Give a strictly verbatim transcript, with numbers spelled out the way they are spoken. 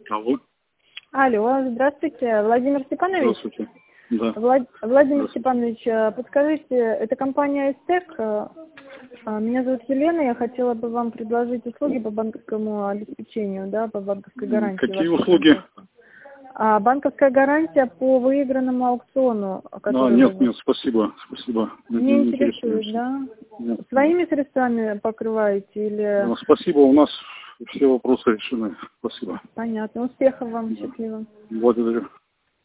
Алло. Алло, здравствуйте, Владимир Степанович. Здравствуйте. Да. Влад... Владимир Степанович, подскажите, это компания Эстек. Меня зовут Елена, я хотела бы вам предложить услуги по банковскому обеспечению, да, по банковской гарантии. Какие услуги? А, банковская гарантия по выигранному аукциону. А, нет, вы... нет, спасибо, спасибо. Не интересует, да? Нет. Своими средствами покрываете или... Ну, спасибо, у нас все вопросы решены. Спасибо. Понятно. Успехов вам, счастливо. Благодарю.